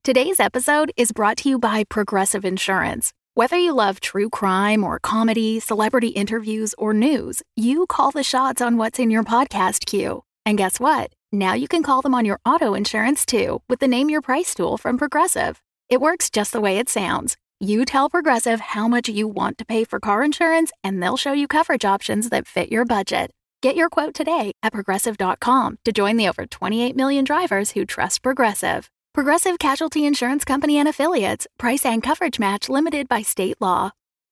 Today's episode is brought to you by Progressive Insurance. Whether you love true crime or comedy, celebrity interviews, or news, you call the shots on what's in your podcast queue. And guess what? Now you can call them on your auto insurance too with the Name Your Price tool from Progressive. It works just the way it sounds. You tell Progressive how much you want to pay for car insurance, and they'll show you coverage options that fit your budget. Get your quote today at Progressive.com to join the over 28 million drivers who trust Progressive. Progressive Casualty Insurance Company and Affiliates. Price and coverage match limited by state law.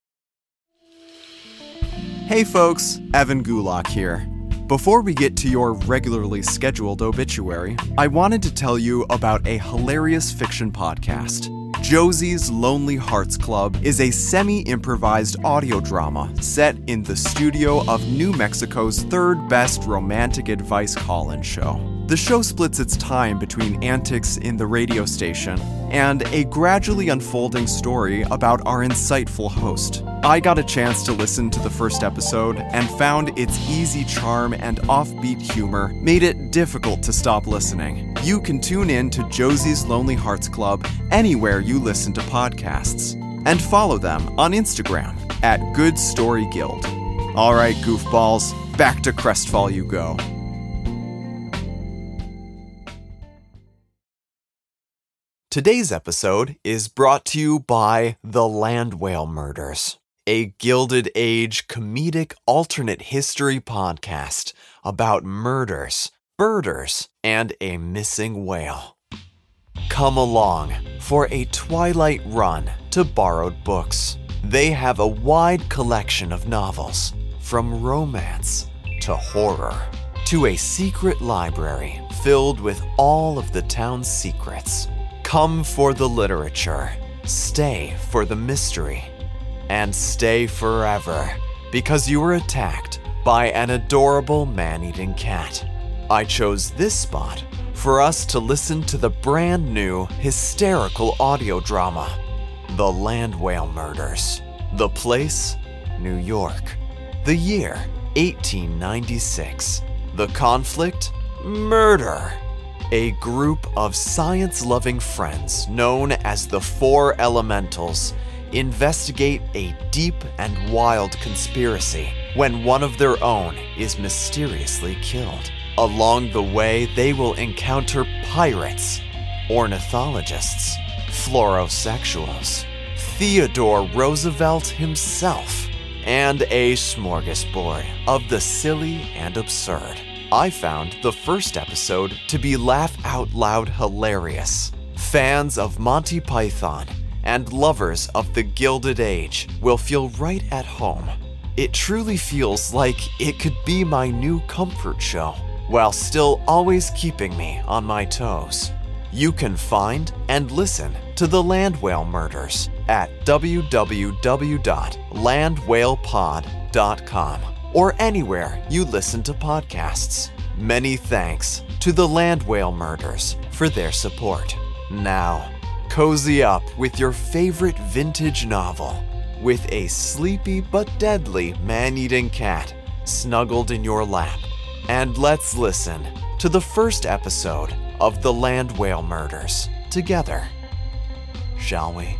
Hey folks, Evan Gulak here. Before we get to your regularly scheduled obituary, I wanted to tell you about a hilarious fiction podcast. Josie's Lonely Hearts Club is a semi-improvised audio drama set in the studio of New Mexico's third best romantic advice call-in show. The show splits its time between antics in the radio station and a gradually unfolding story about our insightful host. I got a chance to listen to the first episode and found its easy charm and offbeat humor made it difficult to stop listening. You can tune in to Josie's Lonely Hearts Club anywhere you listen to podcasts, and follow them on Instagram at Good Story Guild. All right, goofballs, back to Crestfall you go. Today's episode is brought to you by The Land Whale Murders, a Gilded Age comedic alternate history podcast about murders, birders, and a missing whale. Come along for a twilight run to Borrowed Books. They have a wide collection of novels, from romance to horror, to a secret library filled with all of the town's secrets. Come for the literature, stay for the mystery, and stay forever because you were attacked by an adorable man-eating cat. I chose this spot for us to listen to the brand new hysterical audio drama, The Land Whale Murders. The place, New York. The year, 1896. The conflict, murder. A group of science-loving friends known as the Four Elementals investigate a deep and wild conspiracy when one of their own is mysteriously killed. Along the way, they will encounter pirates, ornithologists, fluorosexuals, Theodore Roosevelt himself, and a smorgasbord of the silly and absurd. I found the first episode to be laugh-out-loud hilarious. Fans of Monty Python and lovers of the Gilded Age will feel right at home. It truly feels like it could be my new comfort show, while still always keeping me on my toes. You can find and listen to The Land Whale Murders at www.landwhalepod.com. or anywhere you listen to podcasts. Many thanks to The Land Whale Murders for their support. Now, cozy up with your favorite vintage novel with a sleepy but deadly man-eating cat snuggled in your lap, and let's listen to the first episode of The Land Whale Murders together, shall we?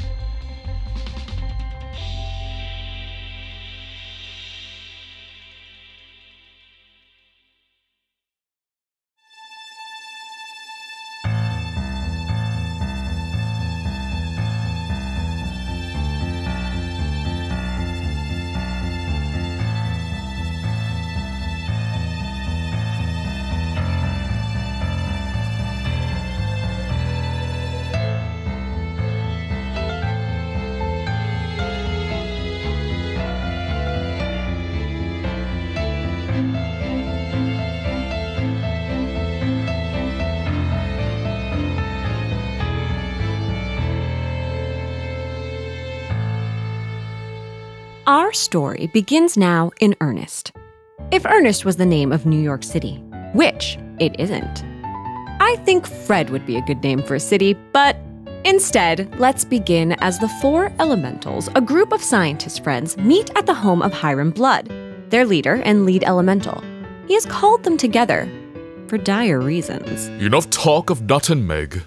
Our story begins now in Ernest. If Ernest was the name of New York City, which it isn't. I think Fred would be a good name for a city, but instead, let's begin as the Four Elementals, a group of scientist friends, meet at the home of Hiram Blood, their leader and lead elemental. He has called them together for dire reasons. Enough talk of Nut and Meg.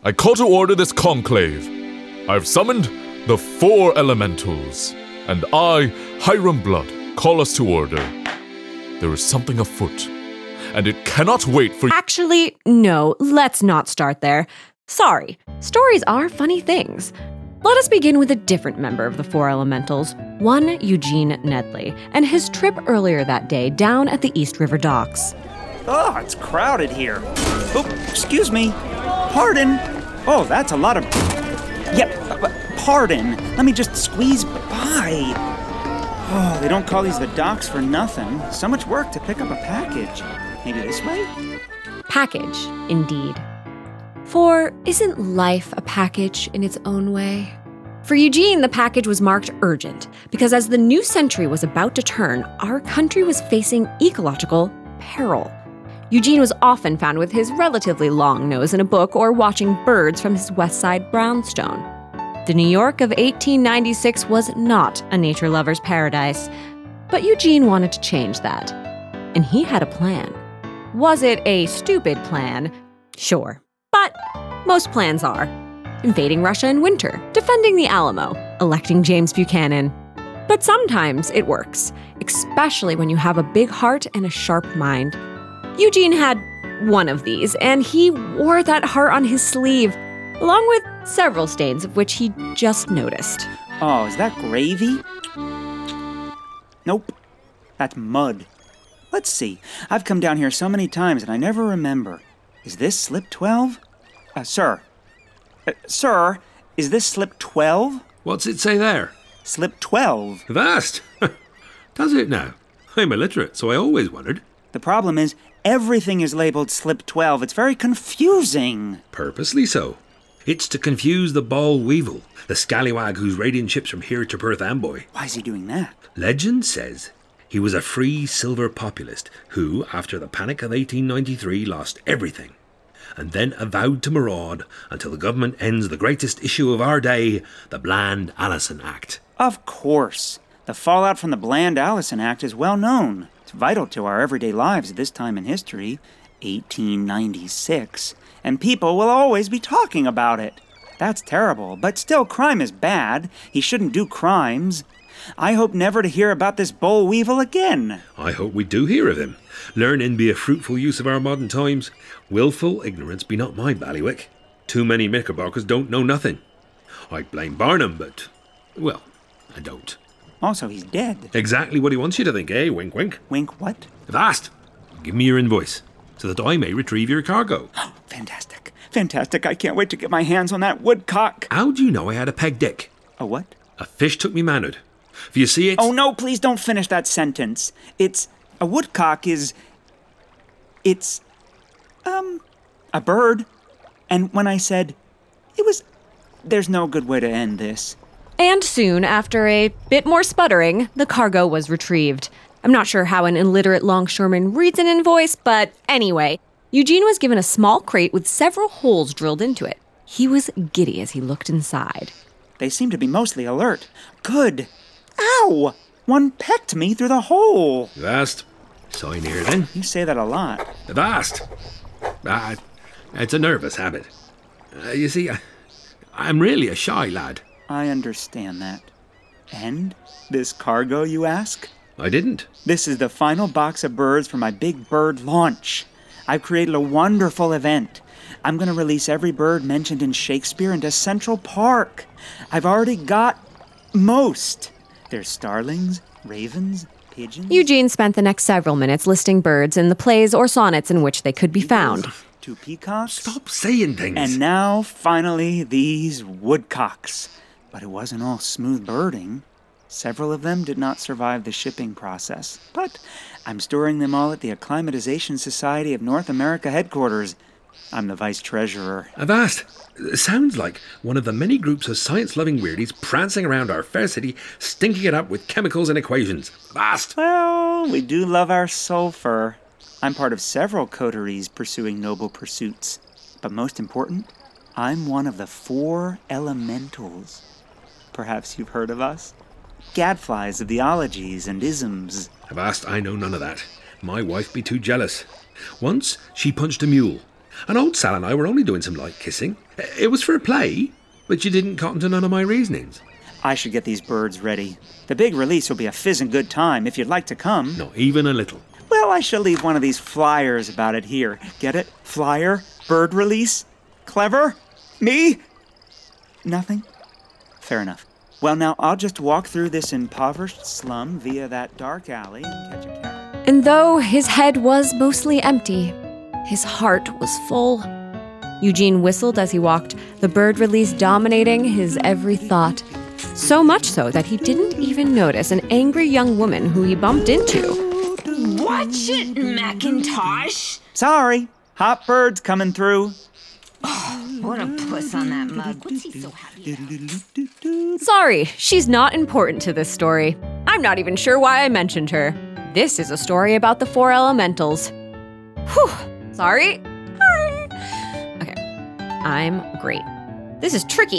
I call to order this conclave. I've summoned the 4 elementals, and I, Hiram Blood, call us to order. There is something afoot, and it cannot wait for— Actually, no, let's not start there. Sorry, stories are funny things. Let us begin with a different member of the 4 elementals, one Eugene Nedley, and his trip earlier that day down at the East River docks. Oh, it's crowded here. Oh, excuse me. Pardon. Oh, that's a lot of... pardon. Let me just squeeze by. Oh, they don't call these the docks for nothing. So much work to pick up a package. Maybe this way? Package, indeed. For isn't life a package in its own way? For Eugene, the package was marked urgent, because as the new century was about to turn, our country was facing ecological peril. Eugene was often found with his relatively long nose in a book or watching birds from his West Side brownstone. The New York of 1896 was not a nature lover's paradise, but Eugene wanted to change that. And he had a plan. Was it a stupid plan? Sure. But most plans are. Invading Russia in winter, defending the Alamo, electing James Buchanan. But sometimes it works, especially when you have a big heart and a sharp mind. Eugene had one of these, and he wore that heart on his sleeve, along with several stains of which he just noticed. Oh, is that gravy? Nope. That's mud. Let's see. I've come down here so many times and I never remember. Is this slip 12? Sir, is this slip 12? What's it say there? Slip 12. Vast. Does it now? I'm illiterate, so I always wondered. The problem is, everything is labeled slip 12. It's very confusing. Purposely so. It's to confuse the ball weevil, the scallywag who's raiding ships from here to Perth Amboy. Why is he doing that? Legend says he was a free silver populist who, after the Panic of 1893, lost everything, and then avowed to maraud until the government ends the greatest issue of our day, the Bland-Allison Act. Of course. The fallout from the Bland-Allison Act is well known. It's vital to our everyday lives at this time in history, 1896, and people will always be talking about it. That's terrible, but still crime is bad. He shouldn't do crimes. I hope never to hear about this boll weevil again. I hope we do hear of him. Learning be a fruitful use of our modern times. Willful ignorance be not my bailiwick. Too many knickerbockers don't know nothing. I blame Barnum, but, well, I don't. Also, he's dead. Exactly what he wants you to think, eh? Wink, wink. Wink what? Vast, give me your invoice, so that I may retrieve your cargo. Fantastic. Fantastic. I can't wait to get my hands on that woodcock. How do you know I had a peg dick? A what? A fish took me manhood. For you see, it's... Oh, no, please don't finish that sentence. A woodcock is... It's... a bird. And when I said... There's no good way to end this. And soon, after a bit more sputtering, the cargo was retrieved. I'm not sure how an illiterate longshoreman reads an invoice, but anyway, Eugene was given a small crate with several holes drilled into it. He was giddy as he looked inside. They seem to be mostly alert. Good. Ow! One pecked me through the hole. Vast. Sign here, then. You say that a lot. Vast. It's a nervous habit. You see, I'm really a shy lad. I understand that. And this cargo, you ask? I didn't. This is the final box of birds for my big bird launch. I've created a wonderful event. I'm going to release every bird mentioned in Shakespeare into Central Park. I've already got most. There's starlings, ravens, pigeons. Eugene spent the next several minutes listing birds in the plays or sonnets in which they could be found. 2 peacocks. Stop saying things. And now, finally, these woodcocks. But it wasn't all smooth birding. Several of them did not survive the shipping process. But I'm storing them all at the Acclimatization Society of North America headquarters. I'm the vice treasurer. Avast! Sounds like one of the many groups of science-loving weirdies prancing around our fair city, stinking it up with chemicals and equations. Avast! Well, we do love our sulfur. I'm part of several coteries pursuing noble pursuits. But most important, I'm one of the 4 elementals. Perhaps you've heard of us? Gadflies of the ologies and isms. Avast, I know none of that. My wife be too jealous. Once, she punched a mule, And old Sal and I were only doing some light kissing. It was for play, but you didn't cotton to none of my reasonings. I should get these birds ready. The big release will be a fizzing good time if you'd like to come. Not even a little. Well, I shall leave one of these flyers about it here. Get it? Flyer? Bird release? Clever? Me? Nothing? Fair enough. Well, now, I'll just walk through this impoverished slum via that dark alley and catch a cab. And though his head was mostly empty, his heart was full. Eugene whistled as he walked, the bird release dominating his every thought. So much so that he didn't even notice an angry young woman who he bumped into. Watch it, Macintosh! Sorry, hot bird's coming through. What a puss on that mug. What's he so happy about? Sorry, she's not important to this story. I'm not even sure why I mentioned her. This is a story about the 4 elementals. Whew, sorry. Hi. Okay, I'm great. This is tricky.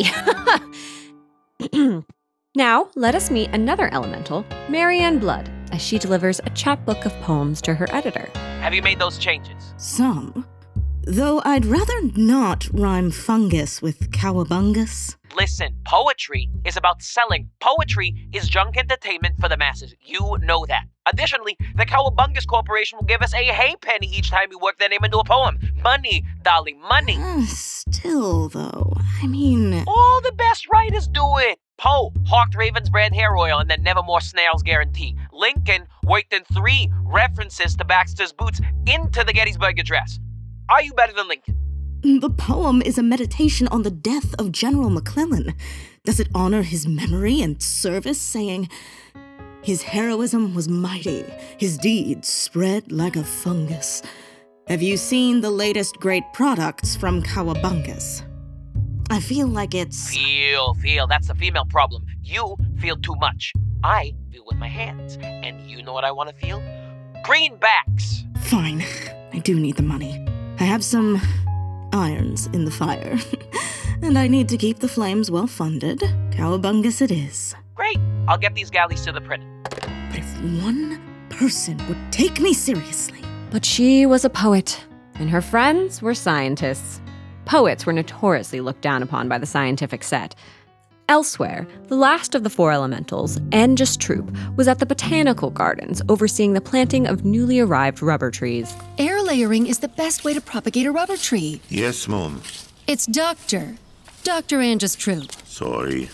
Now, let us meet another elemental, Marianne Blood, as she delivers a chapbook of poems to her editor. Have you made those changes? Some. Though I'd rather not rhyme fungus with cowabungus. Listen, poetry is about selling. Poetry is junk entertainment for the masses. You know that. Additionally, the Cowabungus Corporation will give us a halfpenny each time we work their name into a poem. Money, darling, money. Still, though, I mean... All the best writers do it. Poe, Hawked Raven's brand hair oil and then Nevermore Snails guarantee. Lincoln worked in 3 references to Baxter's boots into the Gettysburg Address. Are you better than Lincoln? The poem is a meditation on the death of General McClellan. Does it honor his memory and service, saying, "His heroism was mighty, his deeds spread like a fungus. Have you seen the latest great products from Cowabungus?" I feel like it's... Feel. That's the female problem. You feel too much. I feel with my hands. And you know what I want to feel? Greenbacks. Fine. I do need the money. I have some irons in the fire. And I need to keep the flames well funded. Cowabungus it is. Great. I'll get these galleys to the print. But if one person would take me seriously... But she was a poet, and her friends were scientists. Poets were notoriously looked down upon by the scientific set. Elsewhere, the last of the 4 elementals, Angus Troop, was at the botanical gardens overseeing the planting of newly arrived rubber trees. Air layering is the best way to propagate a rubber tree. Yes, Mum. It's Dr. Angus Troop. Sorry.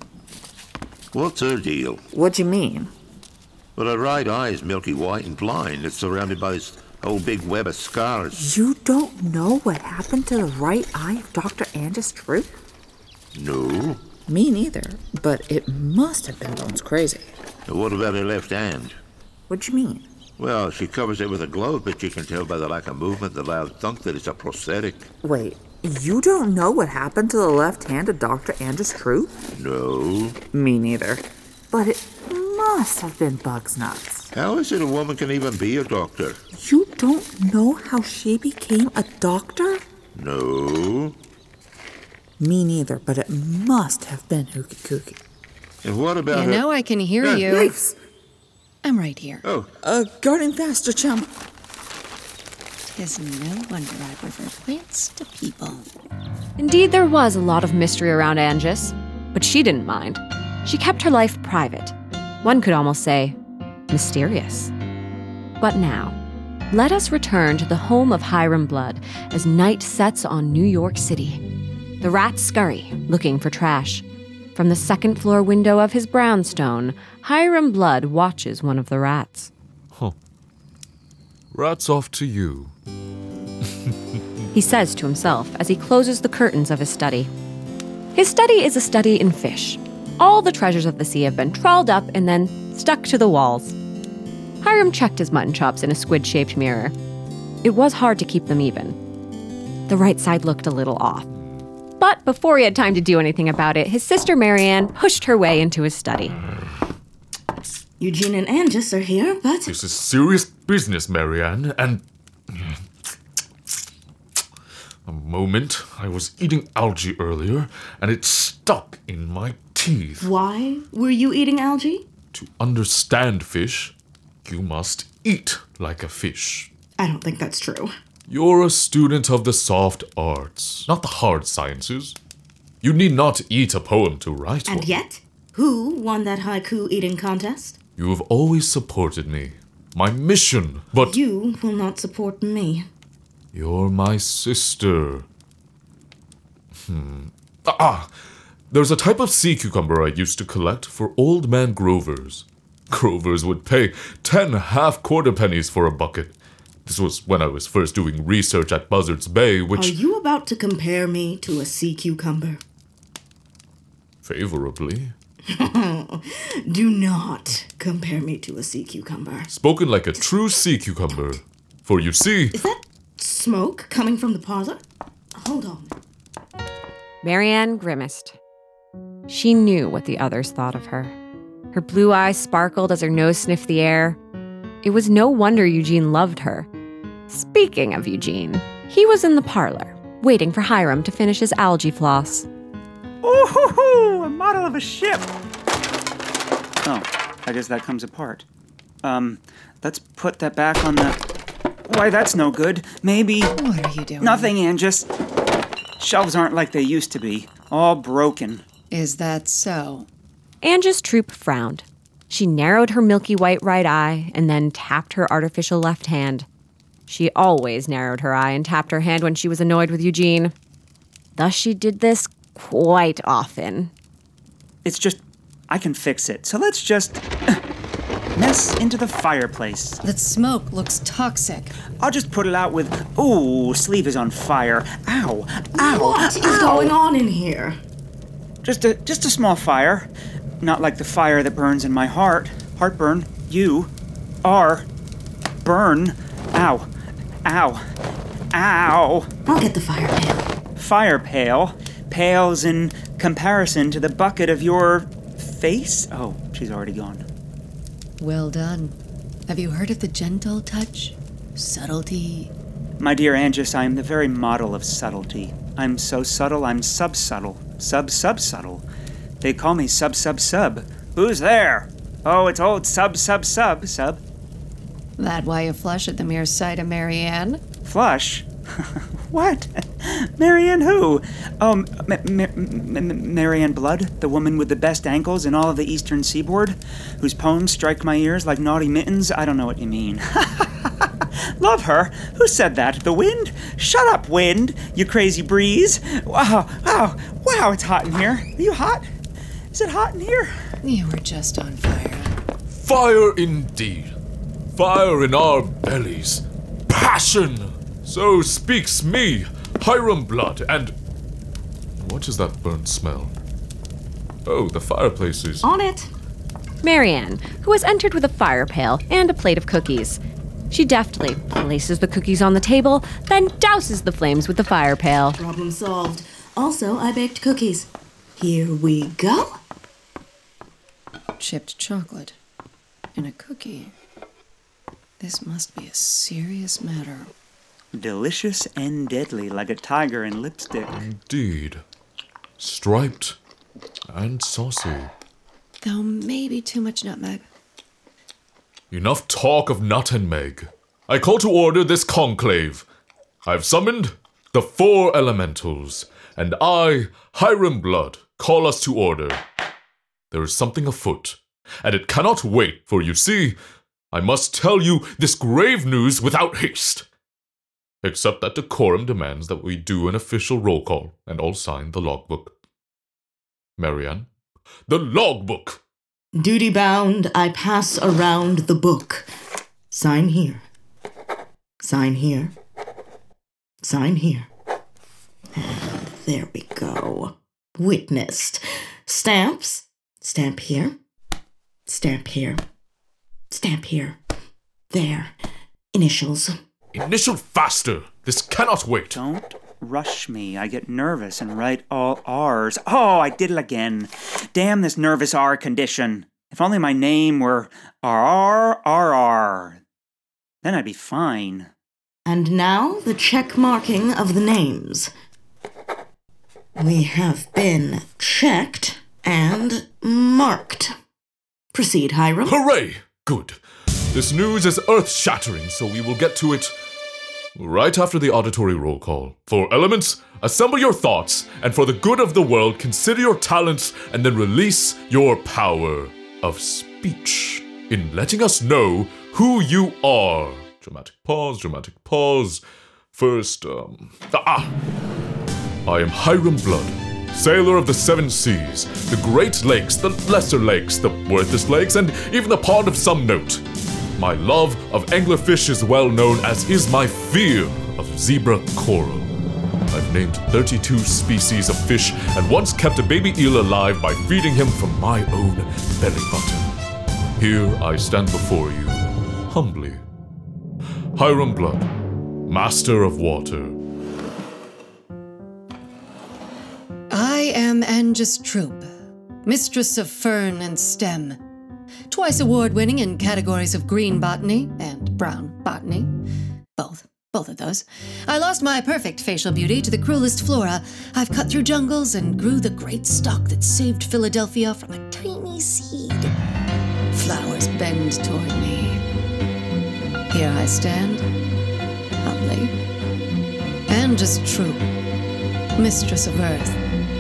What's her deal? What do you mean? Well, her right eye is milky white and blind. It's surrounded by this whole big web of scars. You don't know what happened to the right eye of Dr. Angus Troop? No. Me neither, but it must have been bones crazy. What about her left hand? What do you mean? Well, she covers it with a glove, but you can tell by the lack of movement, the loud thunk, that it's a prosthetic. Wait, you don't know what happened to the left hand of Dr. Angus Troop? No. Me neither. But it must have been Bugs Nuts. How is it a woman can even be a doctor? You don't know how she became a doctor? No. Me neither, but it must have been Hooky Kooky. And what about her... You know I can hear you. Knives! I'm right here. Oh. Garden faster, chum. 'Tis no wonder I prefer plants to people. Indeed, there was a lot of mystery around Angus, but she didn't mind. She kept her life private. One could almost say, mysterious. But now, let us return to the home of Hiram Blood as night sets on New York City. The rats scurry, looking for trash. From the second-floor window of his brownstone, Hiram Blood watches one of the rats. Huh. Rats off to you. He says to himself as he closes the curtains of his study. His study is a study in fish. All the treasures of the sea have been trawled up and then stuck to the walls. Hiram checked his mutton chops in a squid-shaped mirror. It was hard to keep them even. The right side looked a little off. But before he had time to do anything about it, his sister Marianne pushed her way into his study. Eugene and Angus are here, but... This is serious business, Marianne, and... A moment. I was eating algae earlier, and it stuck in my teeth. Why were you eating algae? To understand fish, you must eat like a fish. I don't think that's true. You're a student of the soft arts, not the hard sciences. You need not eat a poem to write one. And yet, who won that haiku eating contest? You have always supported me. My mission, but... You will not support me. You're my sister. There's a type of sea cucumber I used to collect for old man Grovers. Grovers would pay 10 half-quarter pennies for a bucket. This was when I was first doing research at Buzzards Bay, which... Are you about to compare me to a sea cucumber? Favorably. Do not compare me to a sea cucumber. Spoken like a true sea cucumber. For you see... Is that smoke coming from the parlor? Hold on. Marianne grimaced. She knew what the others thought of her. Her blue eyes sparkled as her nose sniffed the air. It was no wonder Eugene loved her. Speaking of Eugene, he was in the parlor, waiting for Hiram to finish his algae floss. Ooh, a model of a ship! Oh, I guess that comes apart. Let's put that back on the... Why, that's no good. Maybe... What are you doing? Nothing, Angus. Shelves aren't like they used to be. All broken. Is that so? Angus Troop frowned. She narrowed her milky white right eye and then tapped her artificial left hand. She always narrowed her eye and tapped her hand when she was annoyed with Eugene. Thus she did this quite often. It's just... I can fix it. So let's just... mess into the fireplace. That smoke looks toxic. I'll just put it out with... Ooh, sleeve is on fire. Ow. Ow. What is going on in here? Just a small fire. Not like the fire that burns in my heart. Heartburn. You are burn. Ow. Ow. Ow. I'll get the fire pail. Fire pail? Pales in comparison to the bucket of your face? Oh, she's already gone. Well done. Have you heard of the gentle touch? Subtlety? My dear Angus, I am the very model of subtlety. I'm so subtle, I'm sub-subtle. Sub-sub-subtle. They call me sub-sub-sub. Who's there? Oh, it's old sub-sub-sub. Sub. That why you flush at the mere sight of Marianne? Flush? What? Marianne who? Oh, Marianne Blood, the woman with the best ankles in all of the eastern seaboard, whose poems strike my ears like naughty mittens? I don't know what you mean. Love her? Who said that? The wind? Shut up, wind, you crazy breeze. Wow, it's hot in here. Are you hot? Is it hot in here? You were just on fire. Fire indeed. Fire in our bellies. Passion! So speaks me, Hiram Blood, and... What is that burnt smell? Oh, the fireplace is... On it! Marianne, who has entered with a fire pail and a plate of cookies. She deftly places the cookies on the table, then douses the flames with the fire pail. Problem solved. Also, I baked cookies. Here we go. Chipped chocolate in a cookie. This must be a serious matter. Delicious and deadly, like a tiger in lipstick. Indeed. Striped and saucy. Though maybe too much nutmeg. Enough talk of nut and meg. I call to order this conclave. I've summoned the 4 elementals, and I, Hiram Blood, call us to order. There is something afoot, and it cannot wait, for you see, I must tell you this grave news without haste. Except that decorum demands that we do an official roll call and all sign the logbook. Marianne, the logbook! Duty bound, I pass around the book. Sign here. Sign here. Sign here. And there we go. Witnessed. Stamps. Stamp here. Stamp here. Stamp here. There. Initials. Initial faster! This cannot wait! Don't rush me. I get nervous and write all R's. Oh, I did it again. Damn this nervous R condition. If only my name were RRRR. Then I'd be fine. And now the check marking of the names. We have been checked and marked. Proceed, Hiram. Hooray! Good. This news is earth-shattering, so we will get to it Right after the auditory roll call. For elements, assemble your thoughts, and for the good of the world, consider your talents and then release your power of speech in letting us know who you are. Dramatic pause. First, I am Hiram Blood, sailor of the 7 seas, the Great Lakes, the Lesser Lakes, the Worthless Lakes, and even the pond of some note. My love of anglerfish is well known, as is my fear of zebra coral. I've named 32 species of fish and once kept a baby eel alive by feeding him from my own belly button. Here I stand before you, humbly. Hiram Blood, Master of Water. I am Angus Troop, Mistress of Fern and Stem. Twice award-winning in categories of green botany and brown botany. Both of those. I lost my perfect facial beauty to the cruelest flora. I've cut through jungles and grew the great stalk that saved Philadelphia from a tiny seed. Flowers bend toward me. Here I stand, humbly. Angus Troop, Mistress of Earth.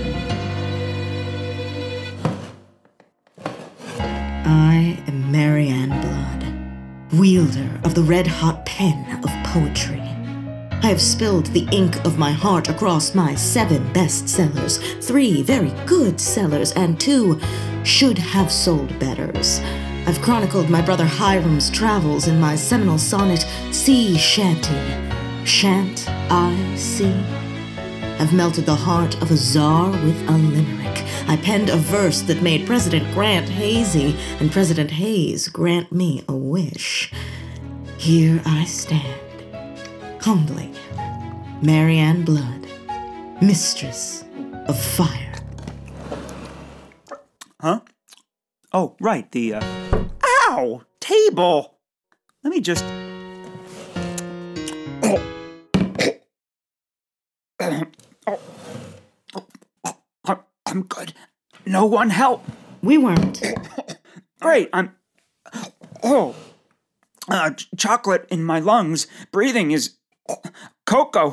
I am Marianne Blood, wielder of the red-hot pen of poetry. I have spilled the ink of my heart across my 7 bestsellers, 3 very good sellers, and 2 should-have-sold-betters. I've chronicled my brother Hiram's travels in my seminal sonnet, Sea Shanty. Shan't I see? I've melted the heart of a czar with a limerick. I penned a verse that made President Grant hazy, and President Hayes grant me a wish. Here I stand, humbly, Marianne Blood, Mistress of Fire. Huh? Oh, right, the, Ow! Table! Let me just... I'm good. No one help. We weren't. Great, chocolate in my lungs. Breathing is... cocoa.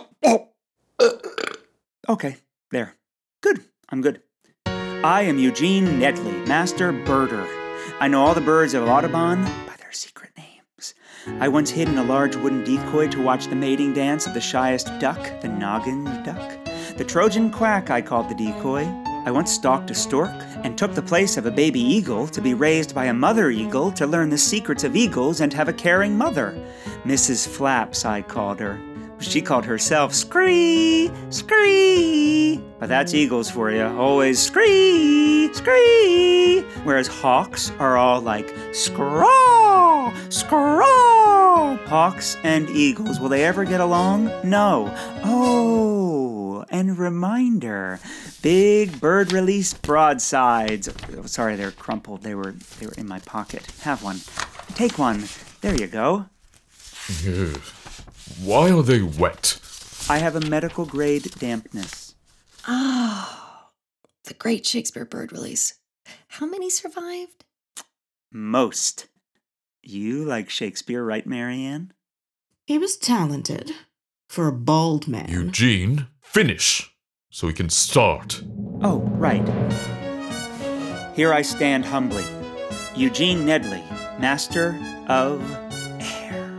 Okay, there. Good, I'm good. I am Eugene Nedley, Master Birder. I know all the birds of Audubon by their secret names. I once hid in a large wooden decoy to watch the mating dance of the shyest duck, the noggin duck. The Trojan quack I called the decoy. I once stalked a stork and took the place of a baby eagle to be raised by a mother eagle to learn the secrets of eagles and have a caring mother. Mrs. Flaps, I called her. She called herself Scree, Scree. But that's eagles for you, always Scree, Scree. Whereas hawks are all like Scraw, Scraw. Hawks and eagles, will they ever get along? No. Oh, and reminder, big bird release broadsides. Oh, sorry, they're crumpled. They were in my pocket. Have one. Take one. There you go. Why are they wet? I have a medical grade dampness. Oh, the great Shakespeare bird release. How many survived? Most. You like Shakespeare, right, Marianne? He was talented. For a bald man. Eugene, finish, so we can start. Oh, right. Here I stand humbly. Eugene Nedley, Master of Air.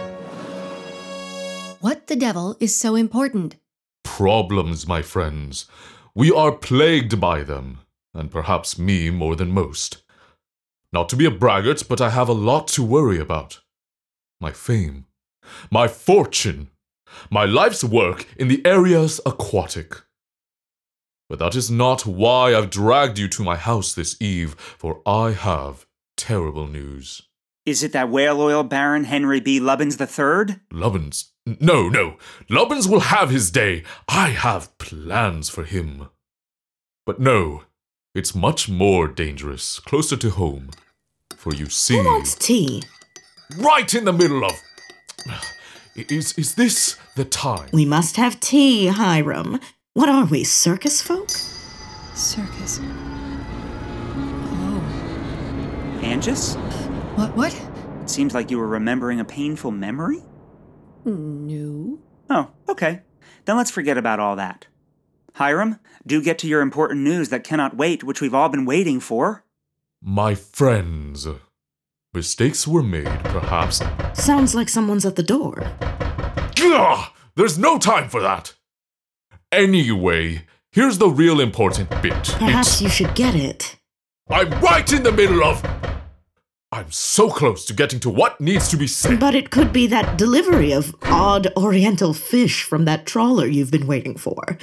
What the devil is so important? Problems, my friends. We are plagued by them, and perhaps me more than most. Not to be a braggart, but I have a lot to worry about. My fame, my fortune, my life's work in the areas aquatic. But that is not why I've dragged you to my house this eve, for I have terrible news. Is it that whale oil baron Henry B. Lubbins III? Lubbins? No. Lubbins will have his day. I have plans for him. But no, it's much more dangerous, closer to home. For you see... Who wants tea? Right in the middle of... Is this the time? We must have tea, Hiram. What are we, circus folk? Circus. Oh. Angus? What? It seems like you were remembering a painful memory? No. Oh, okay. Then let's forget about all that. Hiram, do get to your important news that cannot wait, which we've all been waiting for. My friends, mistakes were made, perhaps. Sounds like someone's at the door. Ugh, there's no time for that. Anyway, here's the real important bit. Perhaps you should get it. I'm right in the middle of... I'm so close to getting to what needs to be said. But it could be that delivery of odd oriental fish from that trawler you've been waiting for.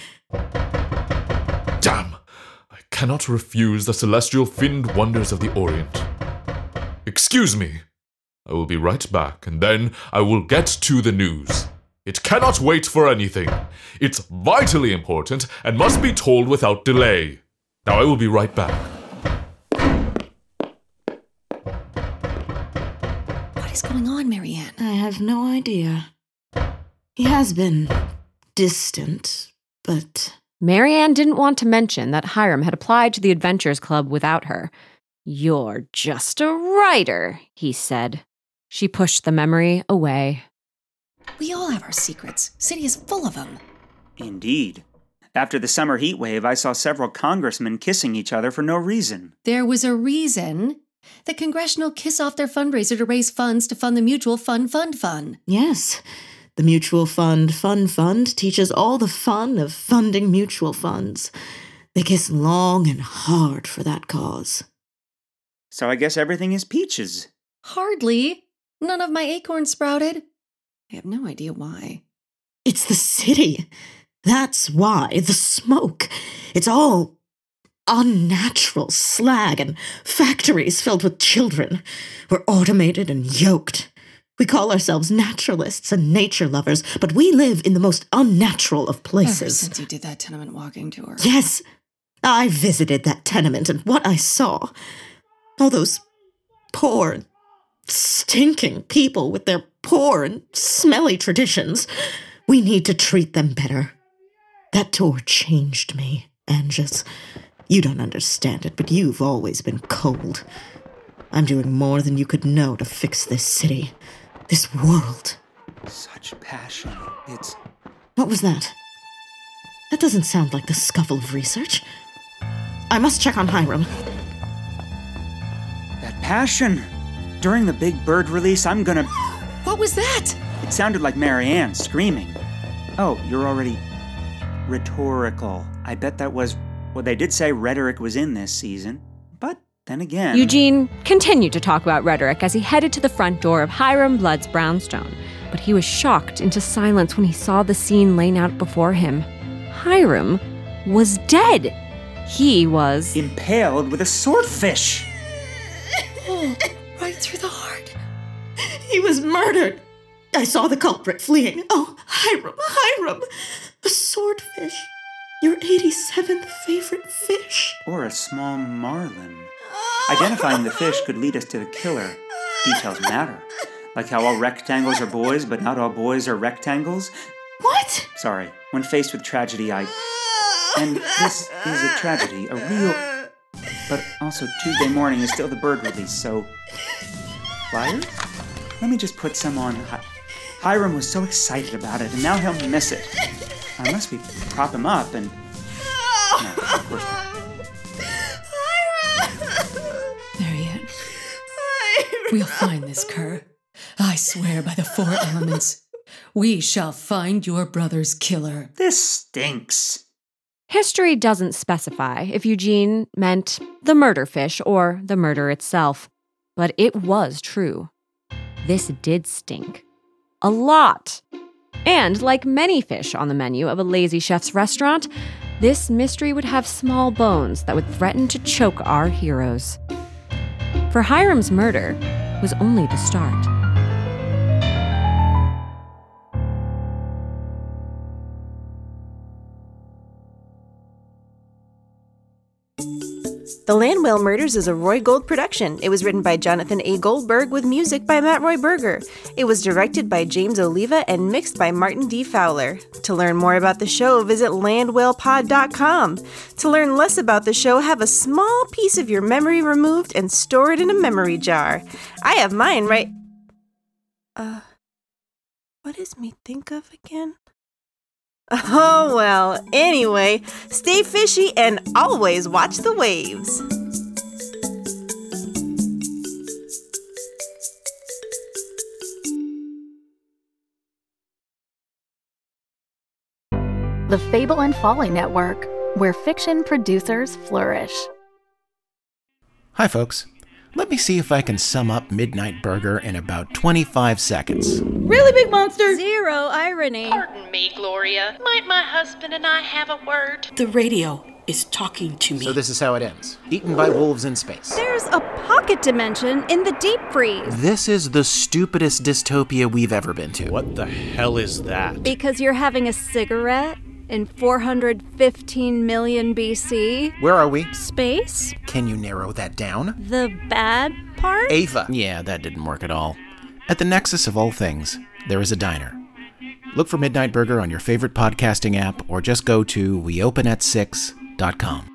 Damn! I cannot refuse the celestial finned wonders of the Orient. Excuse me. I will be right back, and then I will get to the news. It cannot wait for anything. It's vitally important and must be told without delay. Now I will be right back. What is going on, Marianne? I have no idea. He has been distant, but... Marianne didn't want to mention that Hiram had applied to the Adventurers Club without her. "You're just a writer," he said. She pushed the memory away. We all have our secrets. City is full of them. Indeed. After the summer heat wave, I saw several congressmen kissing each other for no reason. There was a reason. The Congressional kiss off their fundraiser to raise funds to fund the Mutual Fund. Yes. The Mutual Fund teaches all the fun of funding mutual funds. They kiss long and hard for that cause. So I guess everything is peaches. Hardly. None of my acorns sprouted. I have no idea why. It's the city. That's why. The smoke. It's all unnatural slag and factories filled with children. We're automated and yoked. We call ourselves naturalists and nature lovers, but we live in the most unnatural of places. Ever since you did that tenement walking tour. Yes, I visited that tenement, and what I saw, all those poor, stinking people with their poor and smelly traditions, we need to treat them better. That tour changed me, Angus. You don't understand it, but you've always been cold. I'm doing more than you could know to fix this city. This world. Such passion. It's... What was that? That doesn't sound like the scuffle of research. I must check on Hiram. That passion! During the Big Bird release, I'm gonna... What was that? It sounded like Marianne screaming. Oh, you're already... rhetorical. I bet that was... Well, they did say rhetoric was in this season. But then again... Eugene continued to talk about rhetoric as he headed to the front door of Hiram Blood's brownstone, but he was shocked into silence when he saw the scene laying out before him. Hiram was dead. He was... impaled with a swordfish! Oh, right through the heart. He was murdered. I saw the culprit fleeing. Oh, Hiram! A swordfish. Your 87th favorite fish. Or a small marlin. Identifying the fish could lead us to the killer. Details matter. Like how all rectangles are boys, but not all boys are rectangles. What? Sorry. When faced with tragedy, And this is a tragedy, a real... But also Tuesday morning is still the bird release, so... Flyers? Let me just put some on... Hiram was so excited about it, and now he'll miss it. Unless we prop him up and... No, of course not. Marianne. We'll find this cur. I swear by the 4 elements. We shall find your brother's killer. This stinks. History doesn't specify if Eugene meant the murder fish or the murder itself, but it was true. This did stink. A lot. And like many fish on the menu of a lazy chef's restaurant, this mystery would have small bones that would threaten to choke our heroes. For Hiram's murder was only the start. The Land Whale Murders is a Roy Gold production. It was written by Jonathan A. Goldberg with music by Matt Roy Berger. It was directed by James Oliva and mixed by Martin D. Fowler. To learn more about the show, visit landwhalepod.com. To learn less about the show, have a small piece of your memory removed and store it in a memory jar. I have mine right... What does me think of again? Oh, well, anyway, stay fishy and always watch the waves. The Fable and Folly Network, where fiction producers flourish. Hi, folks. Let me see if I can sum up Midnight Burger in about 25 seconds. Really, big monster? Zero irony. Pardon me, Gloria. Might my husband and I have a word? The radio is talking to me. So this is how it ends. Eaten by wolves in space. There's a pocket dimension in the deep freeze. This is the stupidest dystopia we've ever been to. What the hell is that? Because you're having a cigarette in 415 million BC. Where are we? Space. Can you narrow that down? The bad part? Ava. Yeah, that didn't work at all. At the nexus of all things, there is a diner. Look for Midnight Burger on your favorite podcasting app or just go to weopenat6.com.